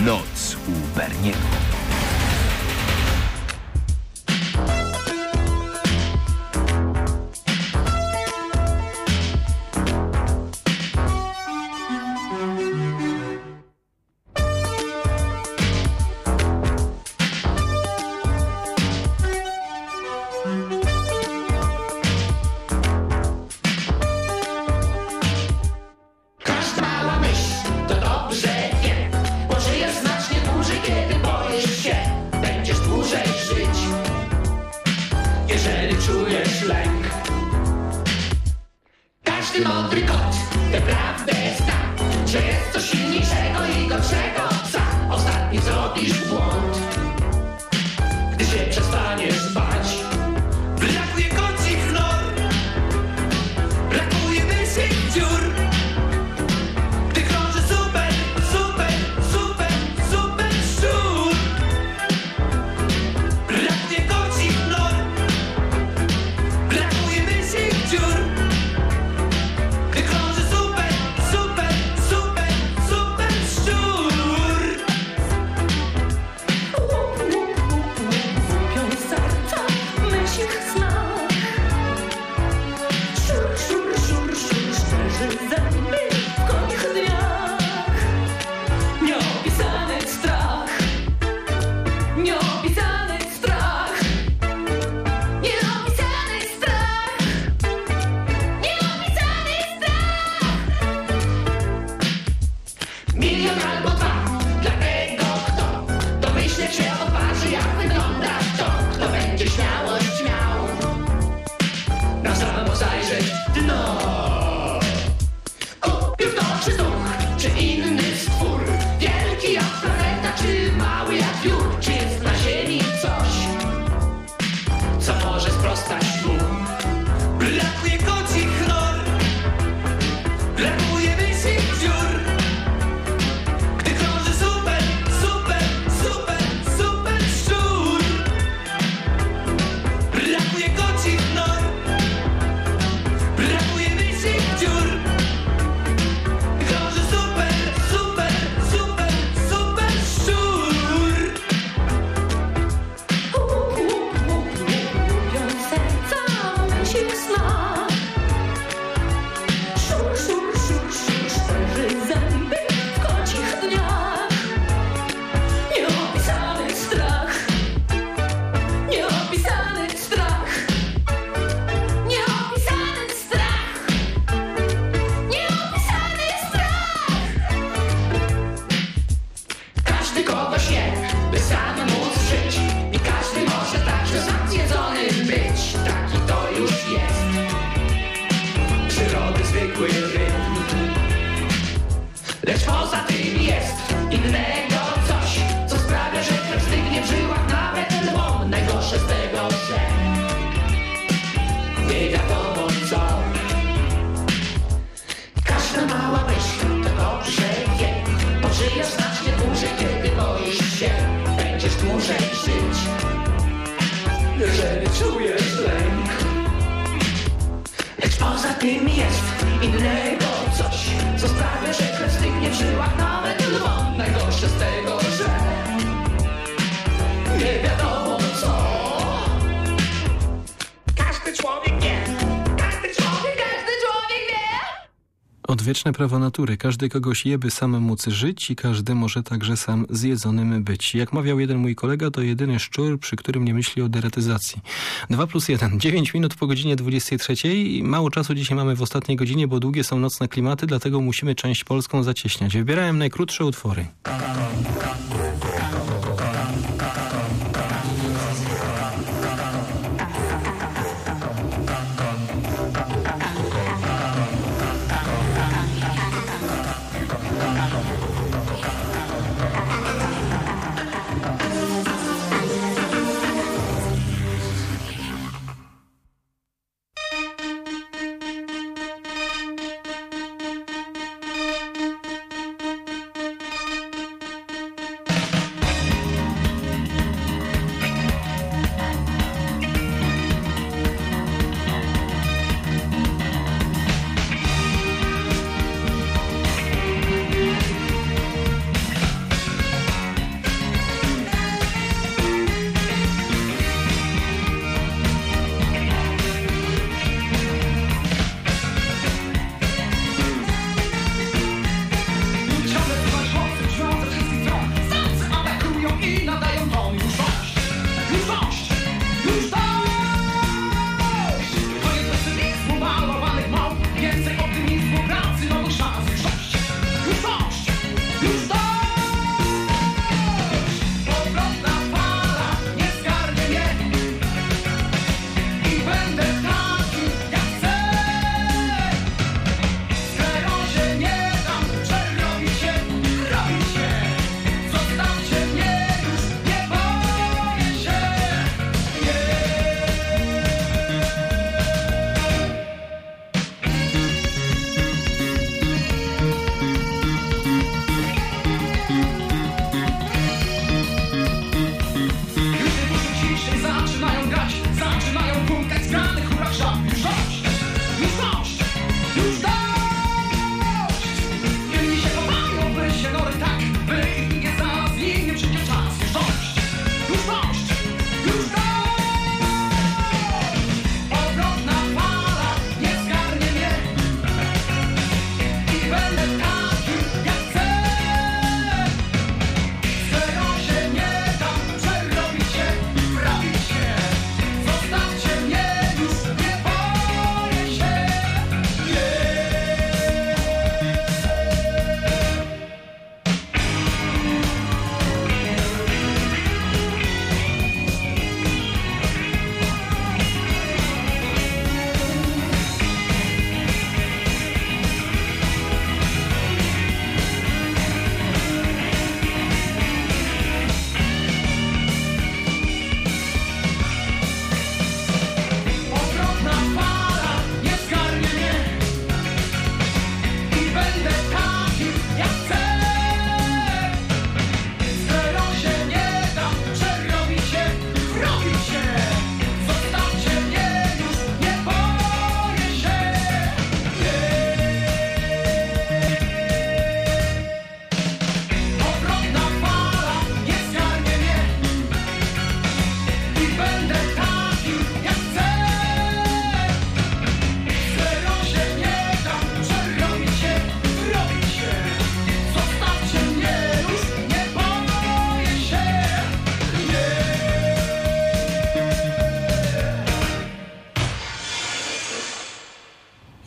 Noc u Berniego. Odwieczne prawo natury. Każdy kogoś je, by sam móc żyć i każdy może także sam zjedzonym być. Jak mawiał jeden mój kolega, to jedyny szczur, przy którym nie myśli o deratyzacji. 2+1. 9 minut po godzinie 23. Mało czasu dzisiaj mamy w ostatniej godzinie, bo długie są nocne klimaty, dlatego musimy część polską zacieśniać. Wybierałem najkrótsze utwory.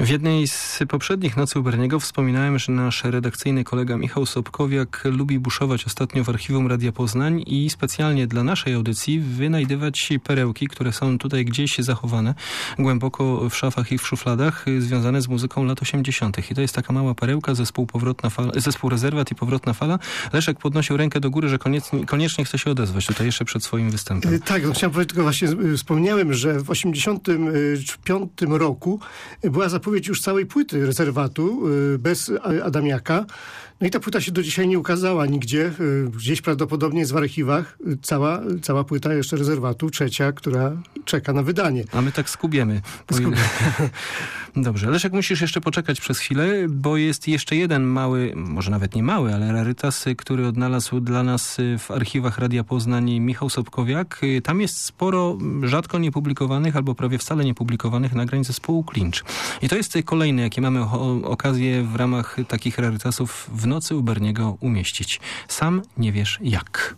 jednej z poprzednich Nocy u Berniego wspominałem, że nasz redakcyjny kolega Michał Sobkowiak lubi buszować ostatnio w archiwum Radia Poznań i specjalnie dla naszej audycji wynajdywać perełki, które są tutaj gdzieś zachowane głęboko w szafach i w szufladach, związane z muzyką lat 80. I to jest taka mała perełka, zespół Rezerwat i Powrotna Fala. Leszek podnosił rękę do góry, że koniecznie chce się odezwać tutaj jeszcze przed swoim występem. Tak, no chciałem powiedzieć, tylko właśnie wspomniałem, że w 85 roku była zapowiedź już całej płyty Rezerwatu bez Adamiaka. No i ta płyta się do dzisiaj nie ukazała nigdzie. Gdzieś prawdopodobnie jest w archiwach cała płyta jeszcze Rezerwatu, trzecia, która czeka na wydanie. A my tak skubiemy. Dobrze, Leszek, musisz jeszcze poczekać przez chwilę, bo jest jeszcze jeden mały, może nawet nie mały, ale rarytas, który odnalazł dla nas w archiwach Radia Poznań Michał Sobkowiak. Tam jest sporo rzadko niepublikowanych albo prawie wcale niepublikowanych nagrań zespołu Klincz. I to jest kolejny, jakie mamy okazję w ramach takich rarytasów w Nocy u Berniego umieścić. Sam nie wiesz jak.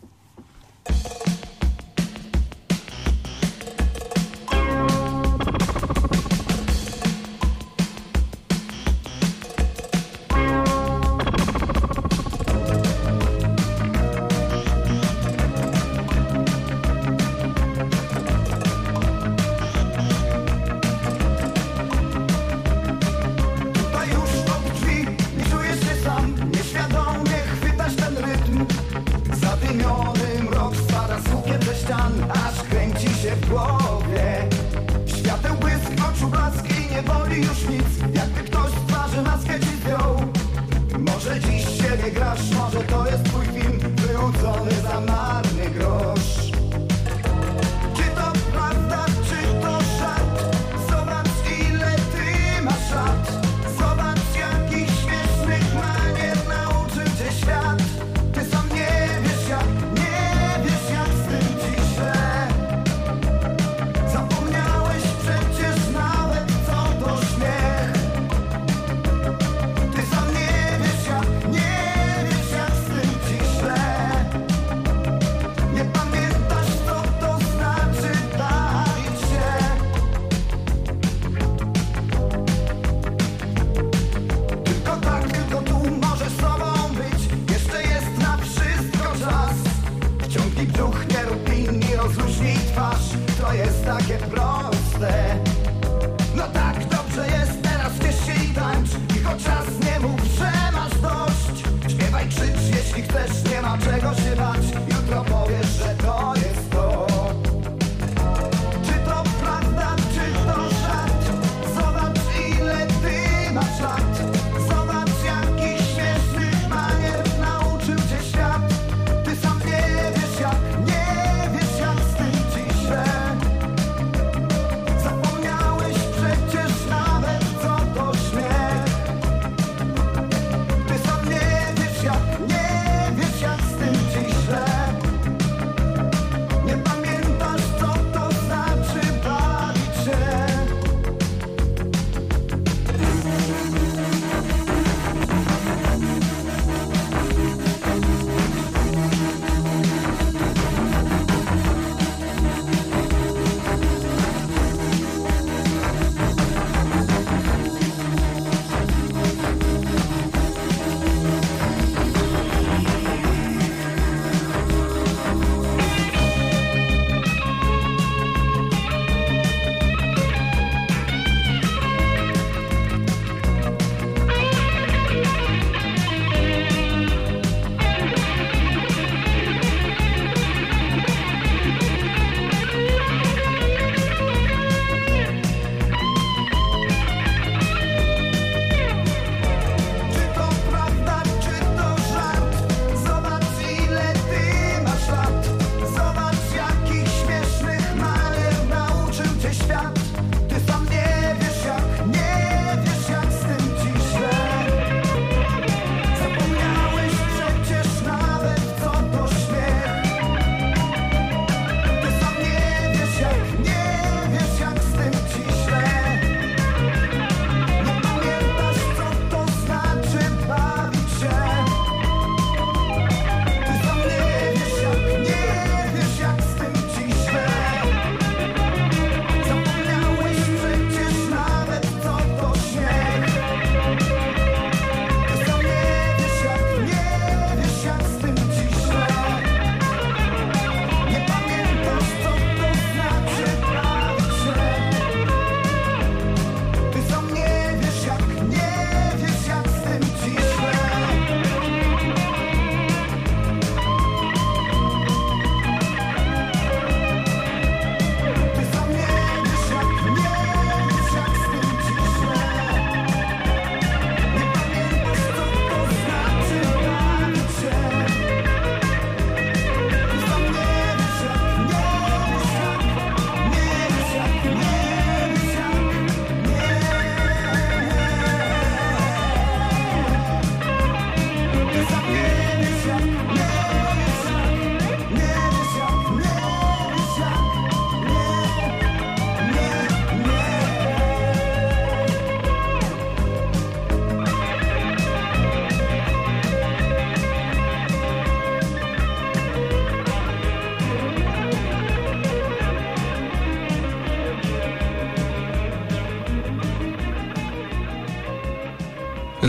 Ty sam nie wiesz jak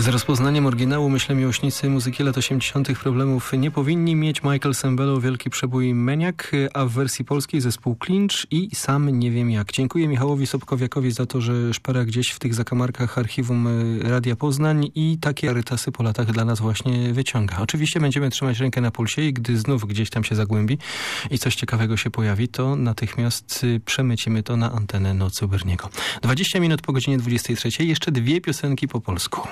Z rozpoznaniem oryginału myślę miłośnicy muzyki lat 80. problemów nie powinni mieć. Michael Sembello, wielki przebój Maniak, a w wersji polskiej zespół Clinch i Sam nie wiem jak. Dziękuję Michałowi Sobkowiakowi za to, że szpera gdzieś w tych zakamarkach archiwum Radia Poznań i takie rarytasy po latach dla nas właśnie wyciąga. Oczywiście będziemy trzymać rękę na pulsie i gdy znów gdzieś tam się zagłębi i coś ciekawego się pojawi, to natychmiast przemycimy to na antenę Nocy u Berniego. 20 minut po godzinie 23. Jeszcze dwie piosenki po polsku.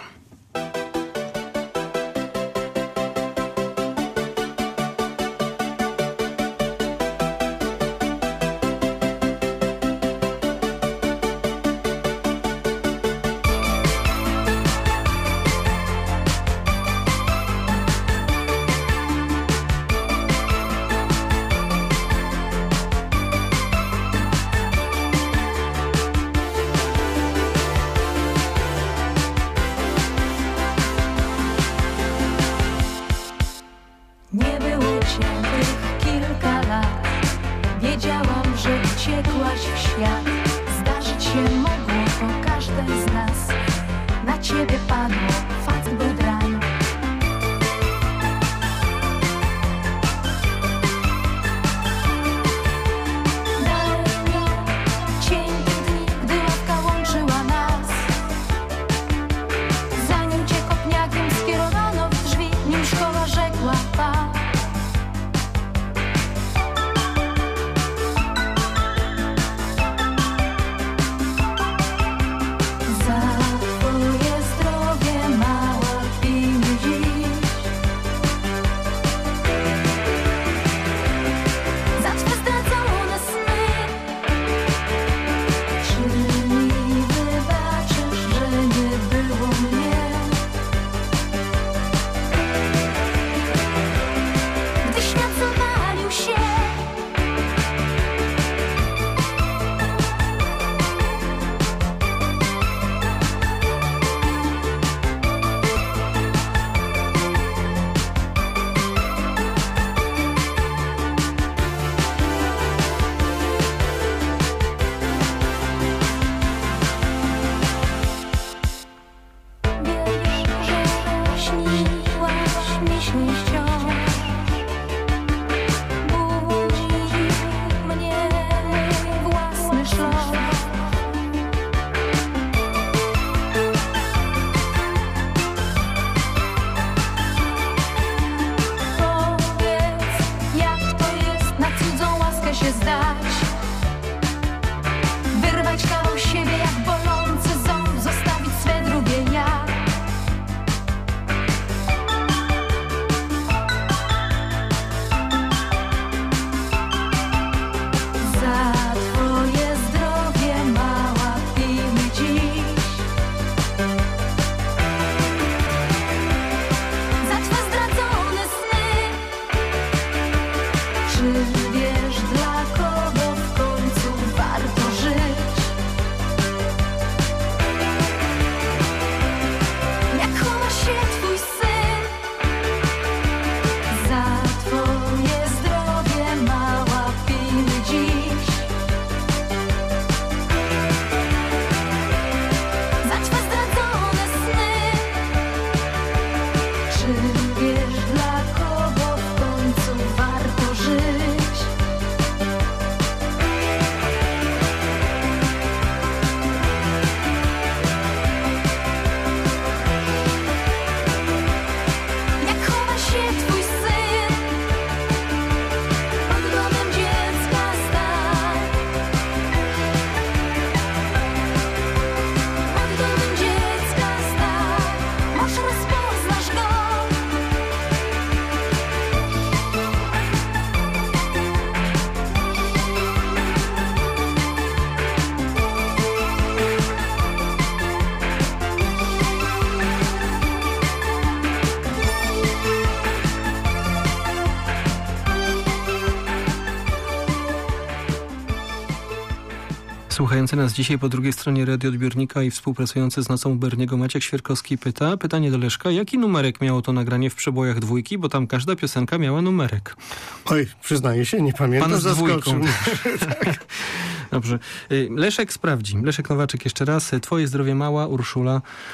Słuchający nas dzisiaj po drugiej stronie radioodbiornika i współpracujący z Nocą Berniego Maciek Świerkowski pyta, pytanie do Leszka, jaki numerek miało to nagranie w przebojach dwójki, bo tam każda piosenka miała numerek. Oj, przyznaję się, nie pamiętam. Pan z dwójką. Tak. Dobrze. Leszek sprawdzi. Leszek Nowaczyk jeszcze raz. Twoje zdrowie mała, Urszula.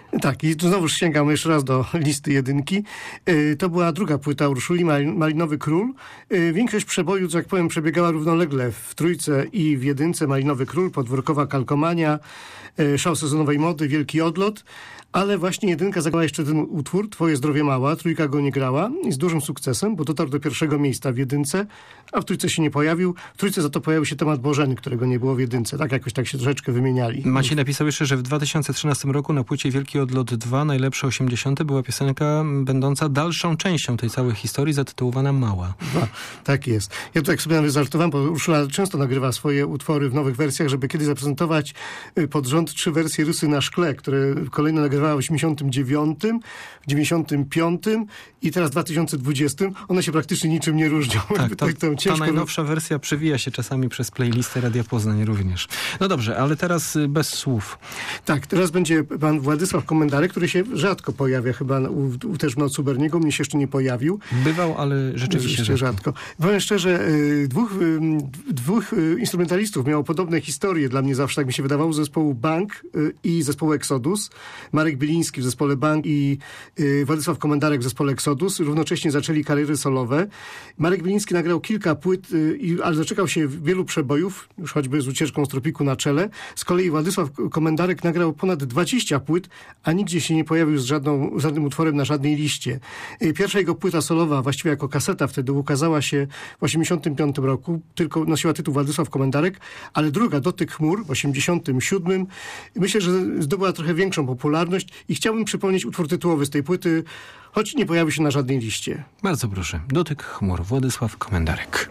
Tak, i tu znowu sięgam jeszcze raz do listy jedynki. To była druga płyta Urszuli, Malinowy Król. Większość przebojów, że tak powiem, przebiegała równolegle w trójce i w jedynce. Malinowy Król, Podwórkowa Kalkomania, Szał sezonowej mody, Wielki Odlot. Ale właśnie jedynka zagrała jeszcze ten utwór, Twoje zdrowie mała, trójka go nie grała i z dużym sukcesem, bo dotarł do pierwszego miejsca w jedynce, a w trójce się nie pojawił. W trójce za to pojawił się temat Bożeny, którego nie było w jedynce. Tak jakoś tak się troszeczkę wymieniali. Maciej napisał jeszcze, że w 2013 roku na płycie Wielki Odlot 2, najlepsze 80. była piosenka będąca dalszą częścią tej całej historii, zatytułowana Mała. Tak jest. Ja tutaj sobie nawet żartowałem, bo Urszula często nagrywa swoje utwory w nowych wersjach, żeby kiedyś zaprezentować pod rząd 3 wersje Rysy na szkle, które kolejno nagrywała w 89, w 95 i teraz w 2020. One się praktycznie niczym nie różnią. Tak, ta najnowsza wersja przewija się czasami przez playlistę Radia Poznań również. No dobrze, ale teraz bez słów. Tak, teraz będzie pan Władysław Komendarek, który się rzadko pojawia chyba też w Nocy Berniego. Mnie się jeszcze nie pojawił. Bywał, ale rzeczywiście rzadko. Powiem szczerze, dwóch instrumentalistów miało podobne historie. Dla mnie zawsze tak mi się wydawało, zespołu Bank i zespołu Exodus. Marek Biliński w zespole Bank i Władysław Komendarek w zespole Exodus. Równocześnie zaczęli kariery solowe. Marek Biliński nagrał kilka płyt, ale doczekał się wielu przebojów, już choćby z Ucieczką z tropiku na czele. Z kolei Władysław Komendarek nagrał ponad 20 płyt, a nigdzie się nie pojawił z żadnym utworem na żadnej liście. Pierwsza jego płyta solowa, właściwie jako kaseta wtedy, ukazała się w 85 roku. Tylko nosiła tytuł Władysław Komendarek, ale druga, Dotyk chmur, w 87. Myślę, że zdobyła trochę większą popularność i chciałbym przypomnieć utwór tytułowy z tej płyty, choć nie pojawił się na żadnej liście. Bardzo proszę. Dotyk chmur, Władysław Komendarek.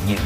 niebo.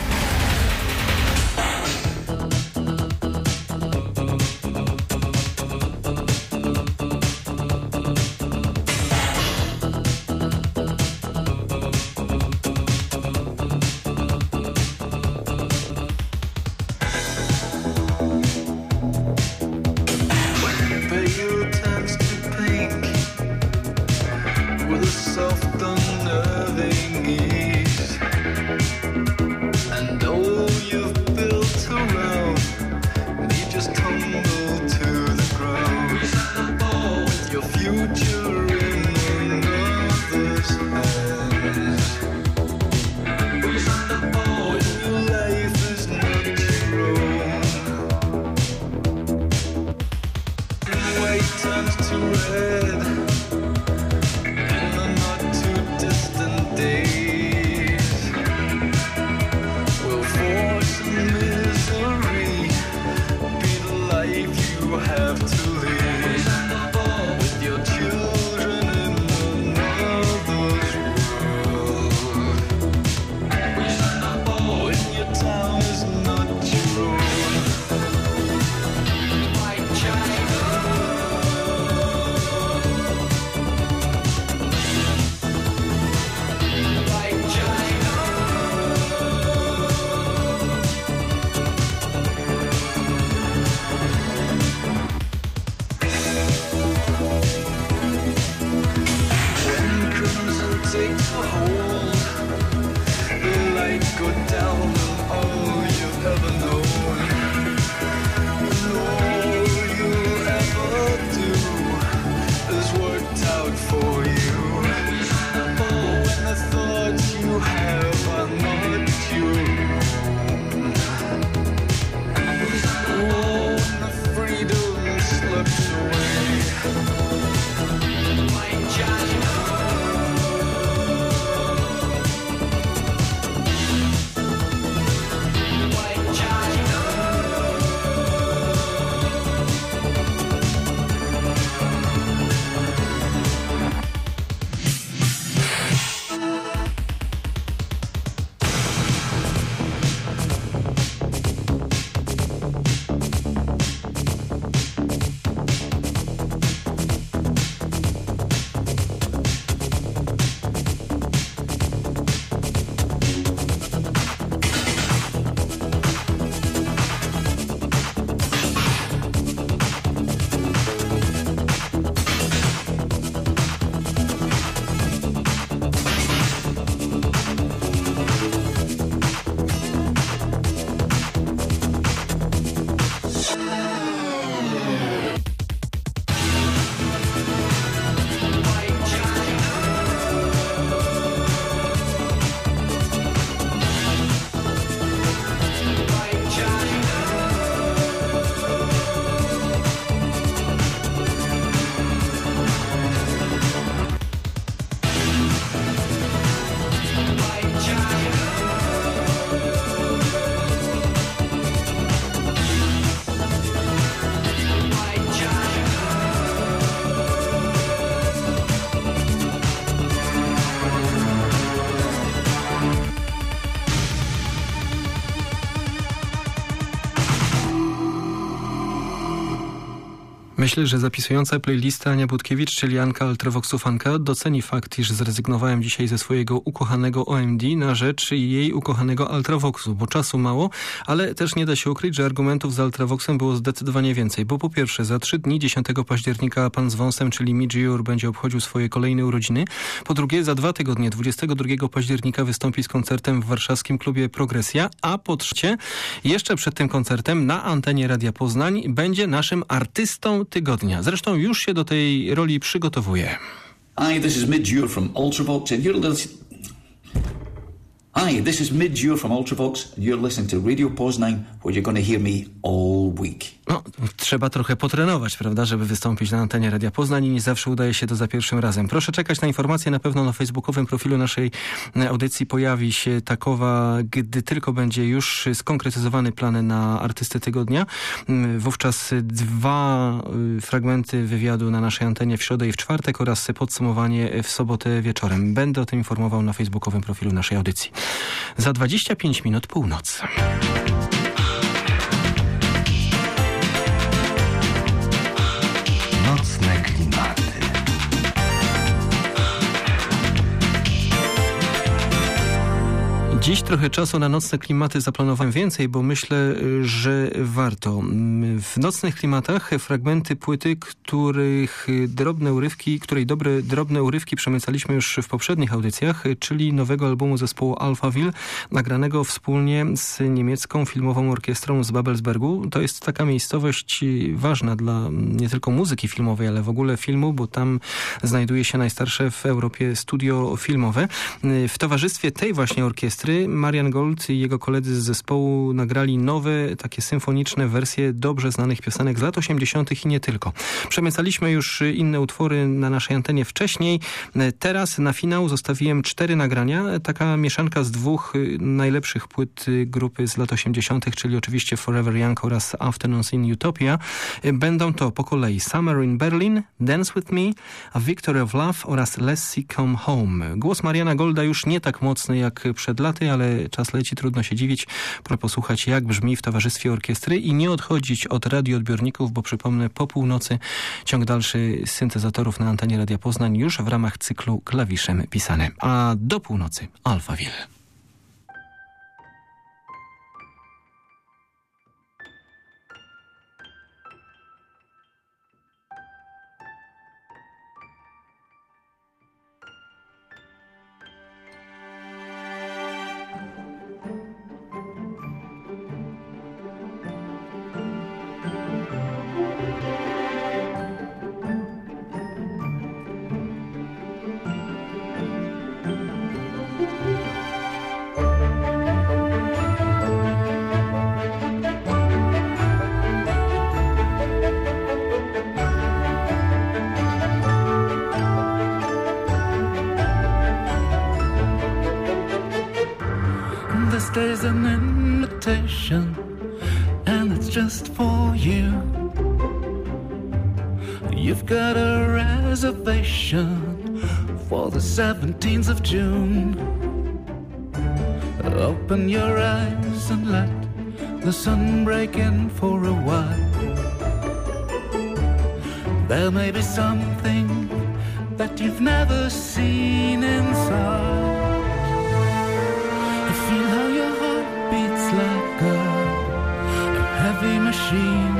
Myślę, że zapisująca playlista Ania Budkiewicz, czyli Anka Ultravoxufanka, doceni fakt, iż zrezygnowałem dzisiaj ze swojego ukochanego OMD na rzecz jej ukochanego Ultravoxu, bo czasu mało, ale też nie da się ukryć, że argumentów za Ultravoxem było zdecydowanie więcej, bo po pierwsze za 3 dni, 10 października, pan z wąsem, czyli Midgiur, będzie obchodził swoje kolejne urodziny. Po drugie, za 2 tygodnie, 22 października wystąpi z koncertem w warszawskim klubie Progresja, a po trzecie, jeszcze przed tym koncertem na antenie Radia Poznań będzie naszym artystą tygodnia. Zresztą już się do tej roli przygotowuje. Hi, this is Midgiur from Ultravox and you're listening to Radio Poznań, where you're going to hear me all week. No, trzeba trochę potrenować, prawda, żeby wystąpić na antenie Radia Poznań i nie zawsze udaje się to za pierwszym razem. Proszę czekać na informacje, na pewno na facebookowym profilu naszej audycji pojawi się takowa, gdy tylko będzie już skonkretyzowany plan na artystę tygodnia. Wówczas 2 fragmenty wywiadu na naszej antenie w środę i w czwartek oraz podsumowanie w sobotę wieczorem. Będę o tym informował na facebookowym profilu naszej audycji. Za 25 minut północ. Nocne klimaty. Dziś trochę czasu na nocne klimaty zaplanowałem więcej, bo myślę, że warto. W nocnych klimatach fragmenty płyty, której drobne urywki przemycaliśmy już w poprzednich audycjach, czyli nowego albumu zespołu Alphaville, nagranego wspólnie z niemiecką filmową orkiestrą z Babelsbergu. To jest taka miejscowość ważna dla nie tylko muzyki filmowej, ale w ogóle filmu, bo tam znajduje się najstarsze w Europie studio filmowe. W towarzystwie tej właśnie orkiestry Marian Gold i jego koledzy z zespołu nagrali nowe, takie symfoniczne wersje dobrze znanych piosenek z lat 80. i nie tylko. Przemycaliśmy już inne utwory na naszej antenie wcześniej. Teraz na finał zostawiłem 4 nagrania. Taka mieszanka z 2 najlepszych płyt grupy z lat 80., czyli oczywiście Forever Young oraz Afternoons in Utopia. Będą to po kolei Summer in Berlin, Dance with Me, A Victory of Love oraz Let's See Come Home. Głos Mariana Golda już nie tak mocny jak przed laty, ale czas leci, trudno się dziwić. Proszę posłuchać, jak brzmi w towarzystwie orkiestry i nie odchodzić od radioodbiorników, bo przypomnę, po północy ciąg dalszy syntezatorów na antenie Radia Poznań już w ramach cyklu Klawiszem pisane. A do północy Alphaville. There's an invitation, and it's just for you. You've got a reservation for the 17th of June. Open your eyes and let the sun break in for a while. There may be something that you've never seen inside. Feel how your heart beats like a heavy machine.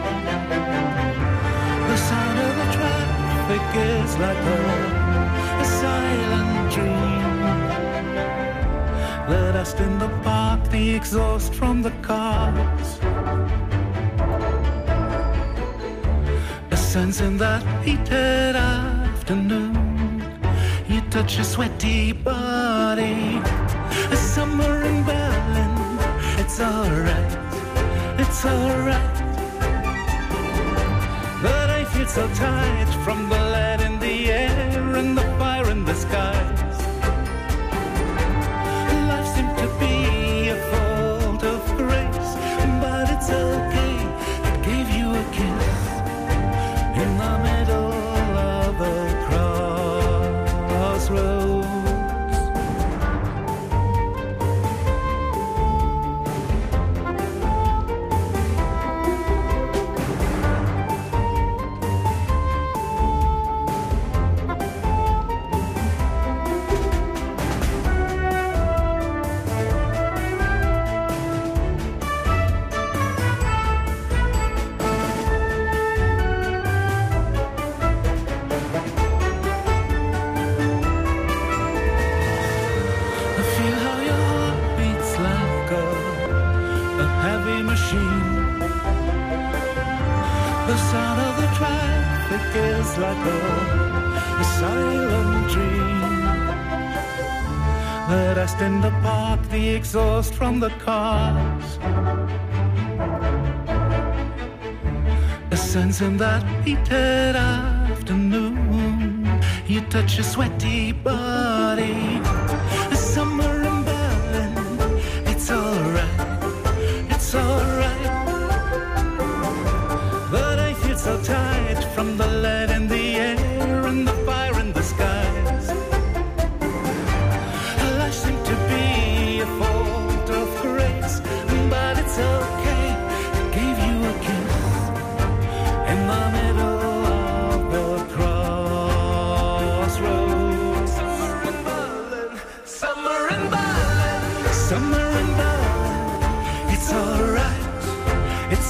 The sound of the traffic is like a silent dream. The dust in the park, the exhaust from the cars, a sense in that heated afternoon. You touch a sweaty body. A summer in Berlin, it's alright, it's alright. But I feel so tired from the lead in the air and the fire in the skies. Life seemed to be a fault of grace, but it's okay. I gave you a kiss in the middle of a crossroads. The sound of the traffic is like a silent dream. The dust in the park, the exhaust from the cars, a sense in that heated afternoon. You touch a sweaty body. A summer in Berlin, it's alright, it's alright. But I feel so tired from the lead in the air and the fire in the skies. Life seemed to be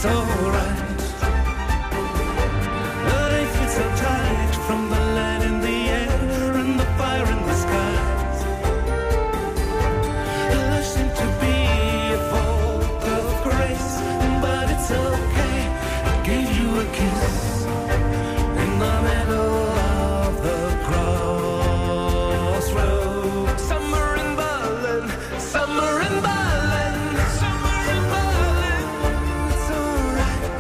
it's alright. Life is so tight from the lead in the air and the fire in the skies. There seemed to be a fault of grace, but it's okay. I gave you a kiss in the middle of the crossroads. Summer in Berlin, summer in Berlin, summer in Berlin. It's alright.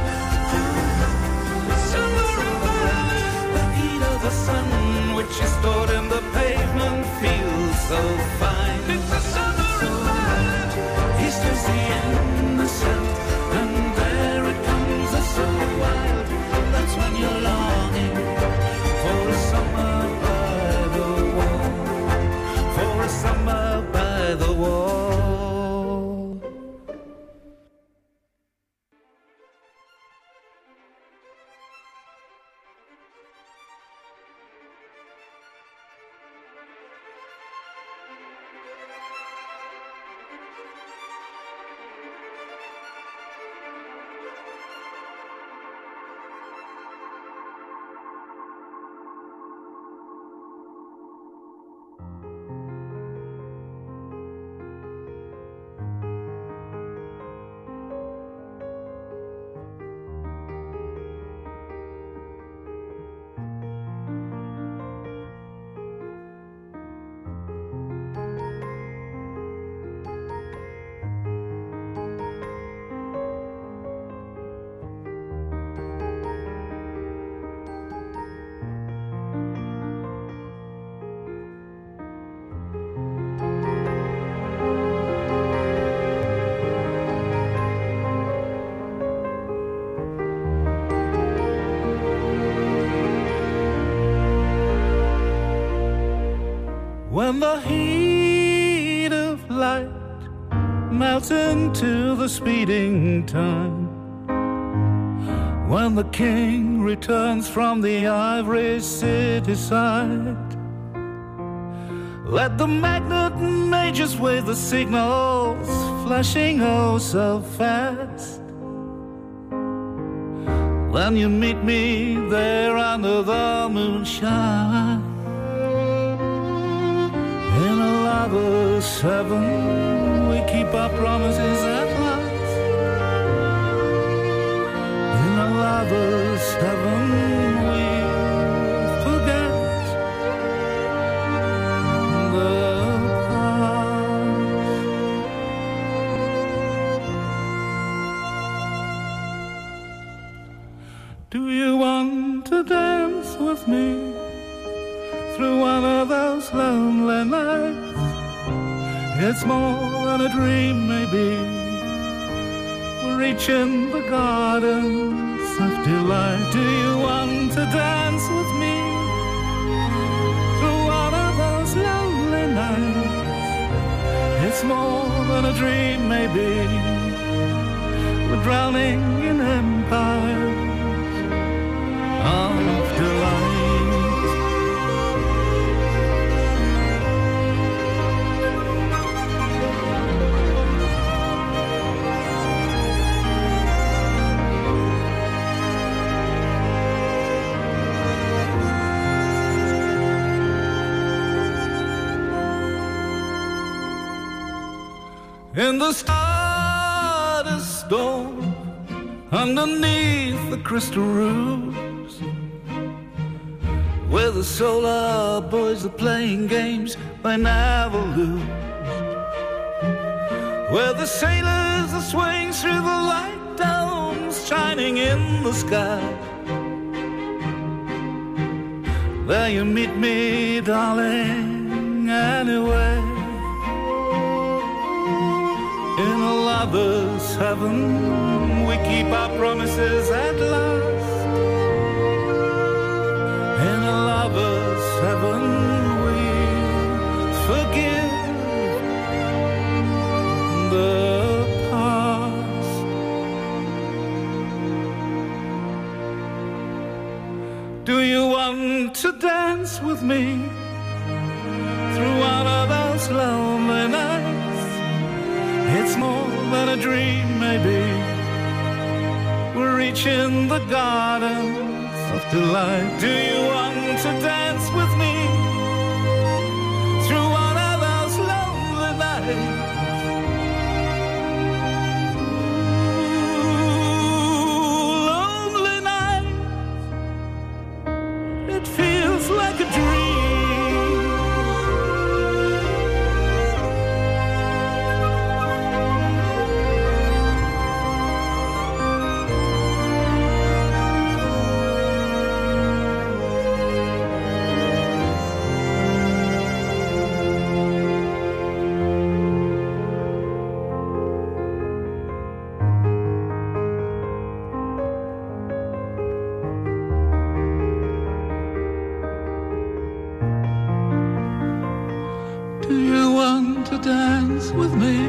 Summer in Berlin. The heat of the sun, which is stored in the pavement, feels so fine. It's a summer in Berlin. Easter's the innocent, and there it comes so wild. That's when you're longing for a summer by the wall, for a summer by the wall. When the heat of light melts into the speeding time, when the king returns from the ivory city side, let the magnet mages wave the signals, flashing oh so fast. Then you meet me there under the moonshine, in a lover's heaven, we keep our promises at last. In a lover's heaven, we forget the past. Do you want to dance with me through one of those lonely nights? It's more than a dream, maybe. We're reaching the gardens of delight. Do you want to dance with me through one of those lonely nights? It's more than a dream, maybe. We're drowning in empires of delight. In the stardust storm, underneath the crystal roofs, where the solar boys are playing games they never lose, where the sailors are swaying through the light domes shining in the sky. There you meet me, darling, anyway. In a lover's heaven, we keep our promises at last. In a lover's heaven, we forgive the past. Do you want to dance with me through one of those lonely nights? It's more than a dream, maybe. beach, in the gardens of delight. Do you want to dance with me through one of those lonely nights? Like a dream. Do you want to dance with me?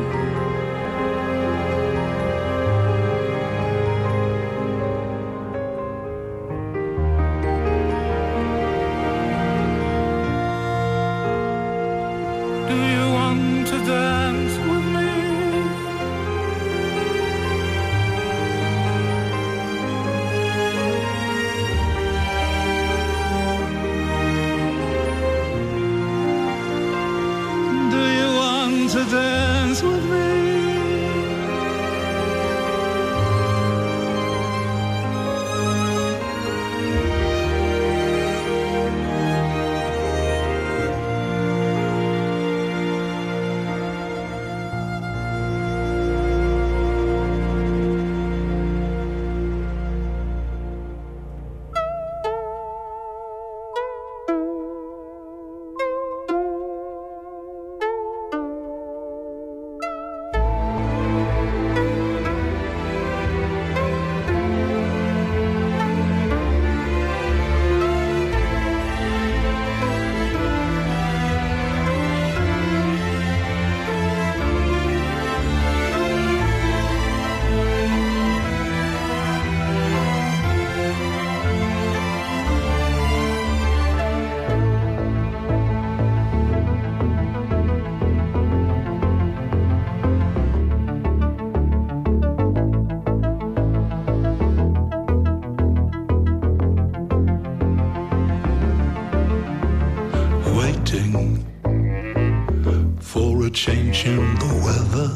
Do you want to dance with me? To dance with me. For a change in the weather,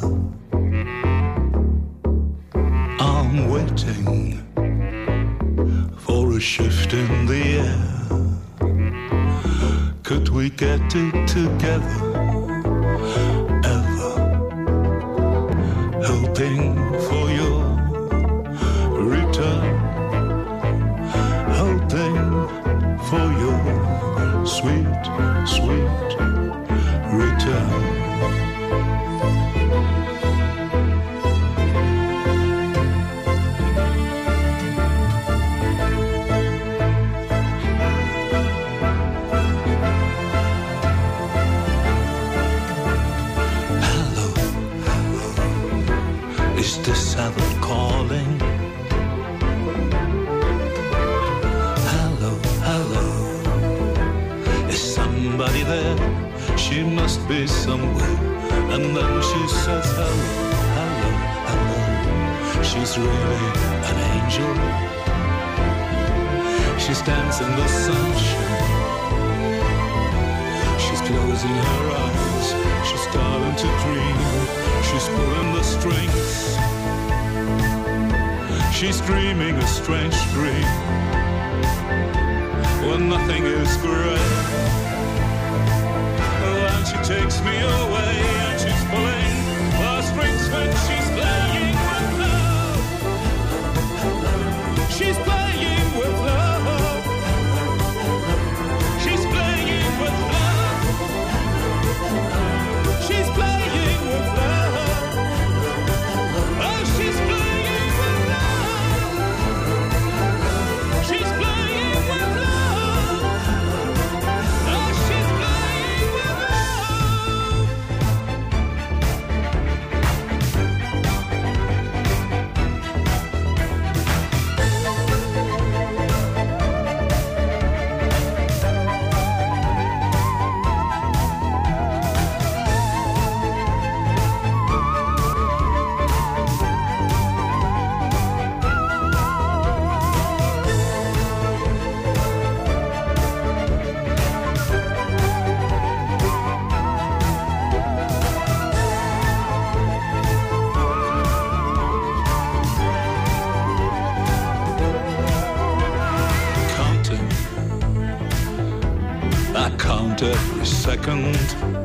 I'm waiting for a shift in the air. Could we get it together, ever? Hoping for your return, hoping for your sweet, sweet return. Hello, hello. Is this heaven calling? Hello, hello. Is somebody there? She must be somewhere. And then she says hello, hello, hello. She's really an angel. She stands in the sunshine. She's closing her eyes. She's starting to dream. She's pulling the strings. She's dreaming a strange dream when nothing is great. She takes me away and she's pulling the strings when she's playing with love. She's playing with love. She's playing with love. She's playing with love. Oh, she's playing with love. She's playing with love. Oh, she's playing with love. moment, every second.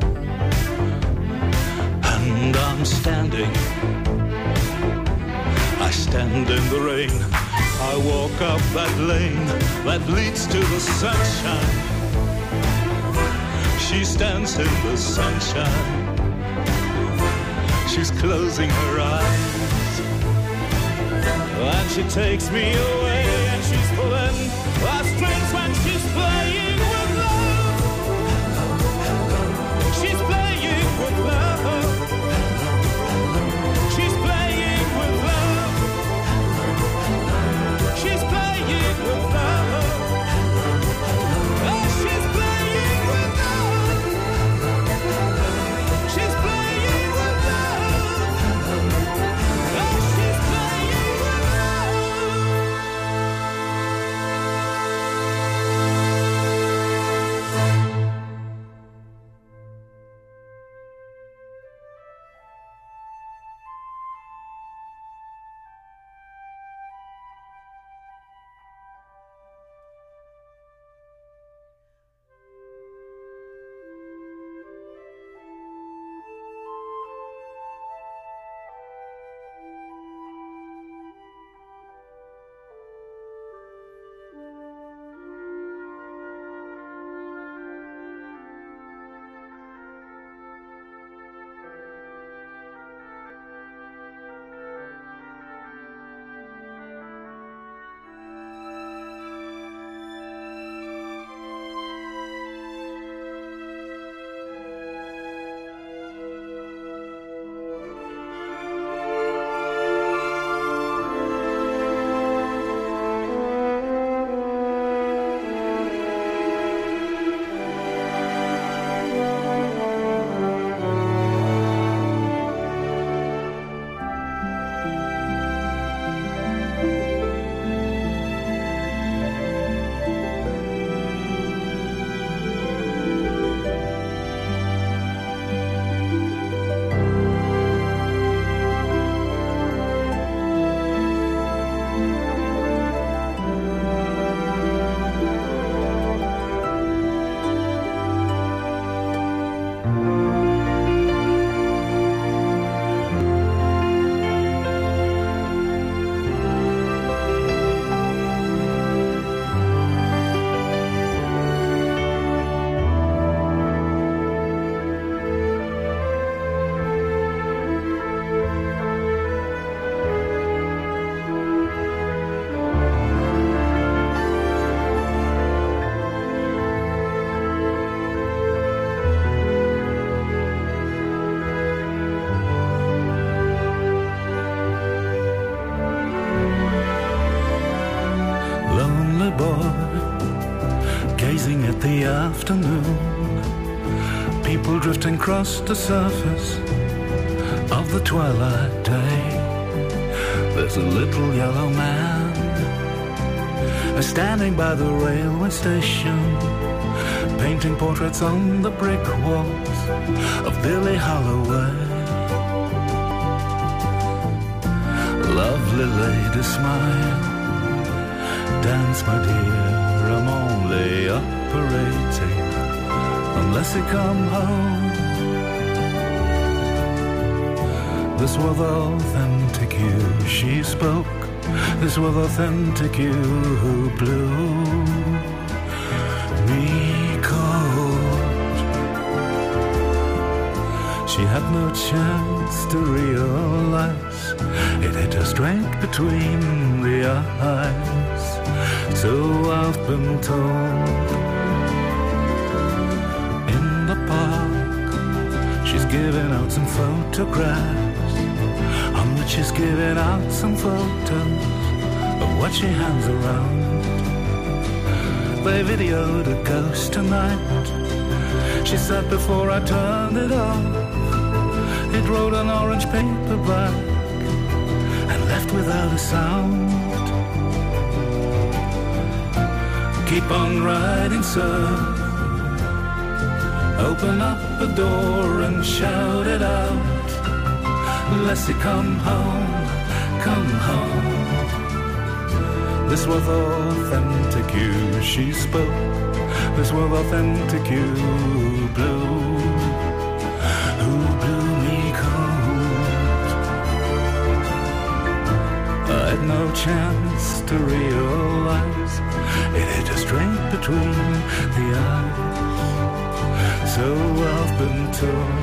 And I'm standing, I stand in the rain. I walk up that lane that leads to the sunshine. She stands in the sunshine. She's closing her eyes, and she takes me away, and she's pulling the strings when she's playing with love. She's playing with love. She's playing with love. She's playing with love. Oh, she's playing with love. She's playing with love. Oh, she's playing with love. the afternoon, people drifting across the surface of the twilight day. There's a little yellow man standing by the railway station, painting portraits on the brick walls of Billie Holloway. Lovely lady, smile, dance my dear, I'm only operating unless you come home. This was authentic you, she spoke, this was authentic you who blew me cold. She had no chance to realize it hit her straight between the eyes, so I've been told. In the park, she's giving out some photographs, on which she's giving out some photos of what she hands around. They videoed a ghost tonight, she said before I turned it off. It wrote an orange paperback and left without a sound. Keep on riding, sir. Open up the door and shout it out. Lassie, come home, come home. This was authentic you, she spoke. This was authentic you, blue. Who blew me cold? I had no chance to realize it hit her straight between the eyes. So I've been told.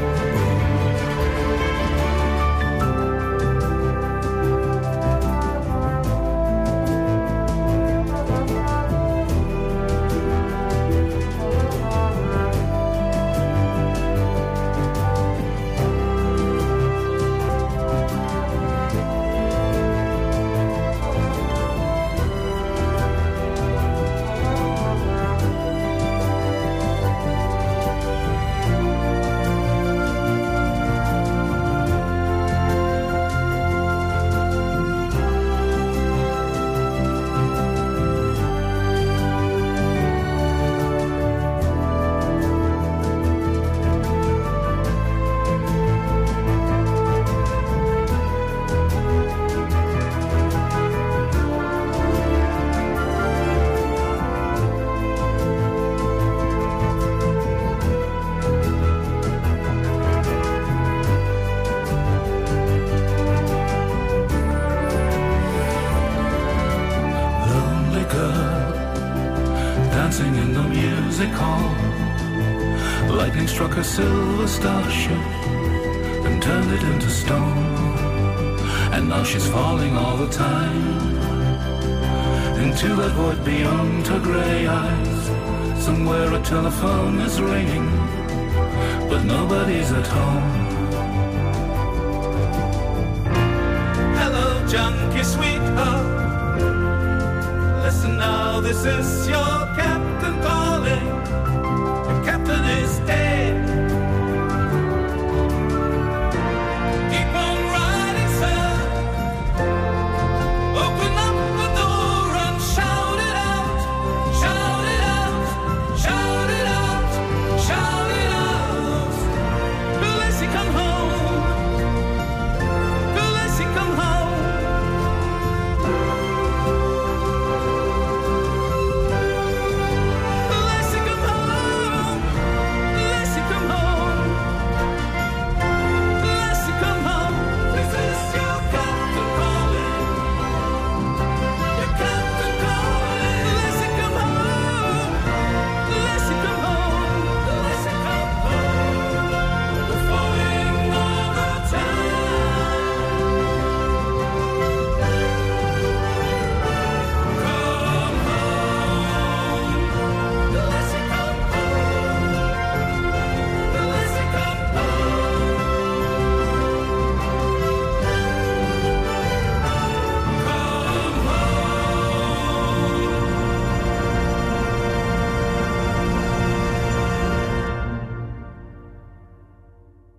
Dancing in the music hall, lightning struck a silver starship and turned it into stone. And now she's falling all the time into that void beyond her grey eyes. Somewhere a telephone is ringing, but nobody's at home. Hello, junkie sweetheart, listen now, this is your